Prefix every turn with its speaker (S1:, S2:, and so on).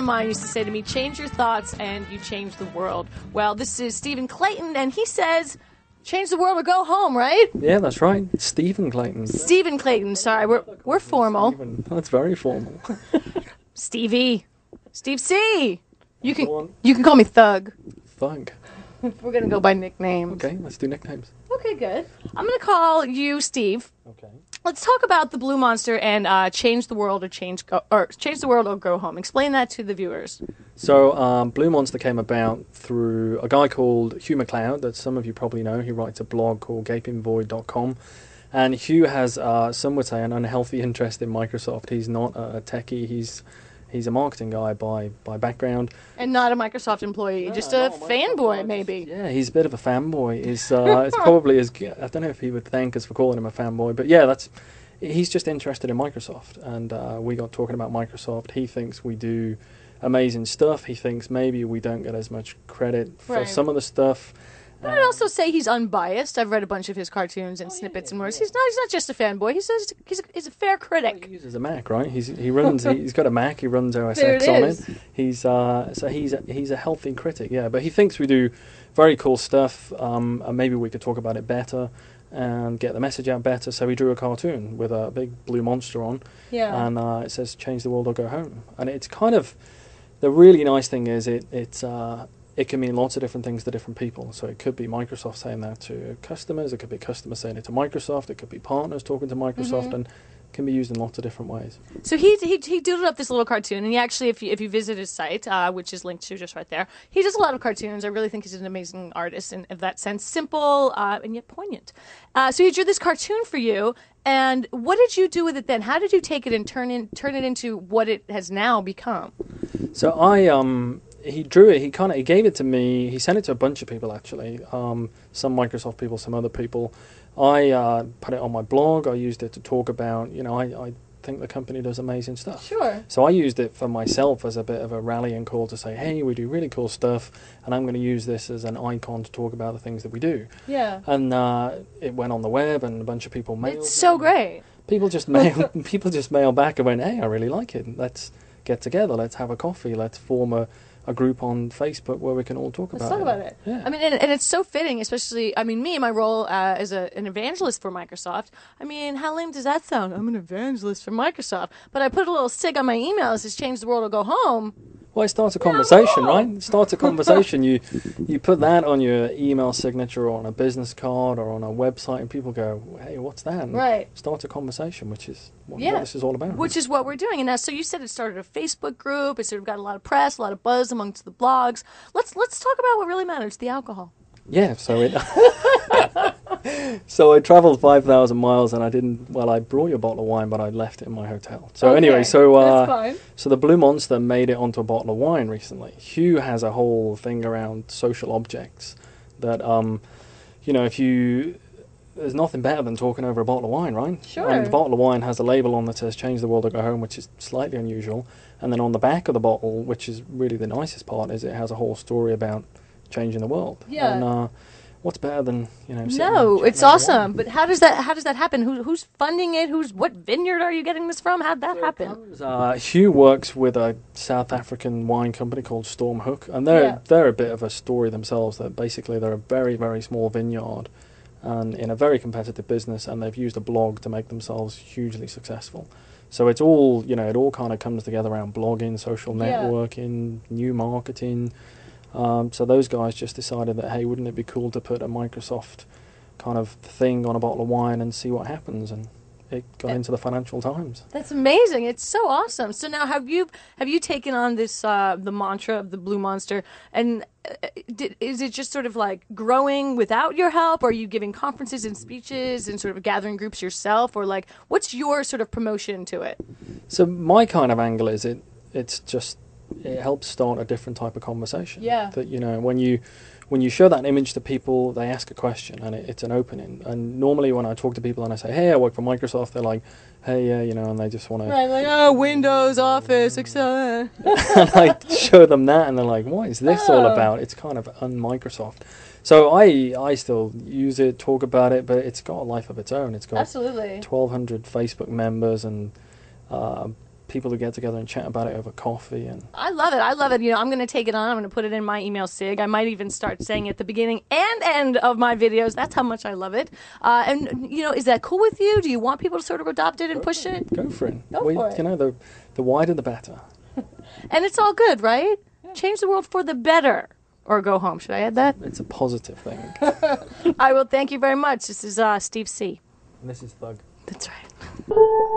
S1: mine used to say to me, change your thoughts and you change the world. Well, this is Stephen Clayton, and he says, change the world or go home, right?
S2: Yeah, that's right. Stephen Clayton.
S1: Stephen Clayton, sorry, we're formal.
S2: Stephen. That's very formal.
S1: Stevie. Steve C. You can call me Thug.
S2: Thug.
S1: We're going to go by nicknames.
S2: Okay, let's do nicknames.
S1: Okay, good. I'm going to call you Steve.
S2: Okay.
S1: Let's talk about the Blue Monster and change the world or change the world or go home. Explain that to the viewers.
S2: So, Blue Monster came about through a guy called Hugh MacLeod that some of you probably know. He writes a blog called gapingvoid.com. And Hugh has, some would say, an unhealthy interest in Microsoft. He's not a techie. He's a marketing guy by background.
S1: And not a Microsoft employee, just a fanboy, maybe.
S2: Yeah, he's a bit of a fanboy. It's probably as I don't know if he would thank us for calling him a fanboy, but yeah, he's just interested in Microsoft, and we got talking about Microsoft. He thinks we do amazing stuff. He thinks maybe we don't get as much credit for some of the stuff.
S1: But I'd also say he's unbiased. I've read a bunch of his cartoons and snippets and words. He's not just a fanboy. He says he's a fair critic.
S2: He uses a Mac, right? He's got a Mac. He runs OS X on it. He's a healthy critic, yeah. But he thinks we do very cool stuff. And maybe we could talk about it better and get the message out better. So he drew a cartoon with a big blue monster on.
S1: Yeah.
S2: And it says "Change the world or go home." And it's kind of the really nice thing is it can mean lots of different things to different people. So it could be Microsoft saying that to customers. It could be customers saying it to Microsoft. It could be partners talking to Microsoft, and it can be used in lots of different ways.
S1: So he doodled up this little cartoon, and he actually, if you visit his site, which is linked to just right there, he does a lot of cartoons. I really think he's an amazing artist in that sense, simple and yet poignant. So he drew this cartoon for you, and what did you do with it then? How did you take it and turn it into what it has now become?
S2: So he drew it. He gave it to me. He sent it to a bunch of people actually. Some Microsoft people, some other people. I put it on my blog. I used it to talk about. I think the company does amazing stuff.
S1: Sure.
S2: So I used it for myself as a bit of a rallying call to say, hey, we do really cool stuff, and I'm going to use this as an icon to talk about the things that we do.
S1: Yeah.
S2: And it went on the web, and a bunch of people mailed.
S1: It's so great.
S2: People just mail back and went, hey, I really like it. Let's get together. Let's have a coffee. Let's form a group on Facebook where we can all talk about it.
S1: Let's talk about it.
S2: Yeah.
S1: I mean, and it's so fitting, especially, me, my role as an evangelist for Microsoft. I mean, how lame does that sound? I'm an evangelist for Microsoft. But I put a little stick on my email that says, change the world or go home.
S2: Well, it starts a conversation, right? It starts a conversation. You put that on your email signature or on a business card or on a website, and people go, hey, what's that? And
S1: right.
S2: Starts a conversation, which is what this is all about.
S1: Which is what we're doing. And now, so you said it started a Facebook group. It sort of got a lot of press, a lot of buzz amongst the blogs. Let's talk about what really matters, the alcohol.
S2: Yeah, so I traveled 5,000 miles, and I brought you a bottle of wine, but I left it in my hotel. So anyway,
S1: that's fine.
S2: So the Blue Monster made it onto a bottle of wine recently. Hugh has a whole thing around social objects that, there's nothing better than talking over a bottle of wine, right?
S1: Sure.
S2: And the bottle of wine has a label on that says "Change the world or go home," which is slightly unusual. And then on the back of the bottle, which is really the nicest part, is it has a whole story about changing the world.
S1: Yeah.
S2: And what's better than
S1: No, it's awesome. But how does that happen? Who's funding it? What vineyard are you getting this from? How'd that happen?
S2: Hugh works with a South African wine company called Stormhook, and they're a bit of a story themselves. That basically they're a very, very small vineyard, and in a very competitive business, and they've used a blog to make themselves hugely successful. So it's all it all kind of comes together around blogging, social networking, new marketing. So those guys just decided that, hey, wouldn't it be cool to put a Microsoft kind of thing on a bottle of wine and see what happens? And it got into the Financial Times.
S1: That's amazing. It's so awesome. So now have you taken on this the mantra of the Blue Monster, and is it just sort of like growing without your help? Or are you giving conferences and speeches and sort of gathering groups yourself? Or like, what's your sort of promotion to it?
S2: So my kind of angle is it helps start a different type of conversation.
S1: Yeah.
S2: That when you show that image to people, they ask a question, and it's an opening. And normally when I talk to people and I say, hey, I work for Microsoft, they're like, hey, yeah, and they just want to...
S1: Right, like, Windows, Office, Excel.
S2: And I show them that, and they're like, what is this all about? It's kind of un-Microsoft. So I still use it, talk about it, but it's got a life of its own. It's got
S1: Absolutely.
S2: 1,200 Facebook members and people to get together and chat about it over coffee. And
S1: I love it. I love it. I'm going to take it on. I'm going to put it in my email sig. I might even start saying it at the beginning and end of my videos. That's how much I love it. And is that cool with you? Do you want people to sort of adopt it and push it?
S2: Go for it. Go for it. The wider the better.
S1: And it's all good, right? Yeah. Change the world for the better. Or go home. Should I add that?
S2: It's a positive thing.
S1: I will. Thank you very much. This is Steve C.
S2: And this is Thug.
S1: That's right.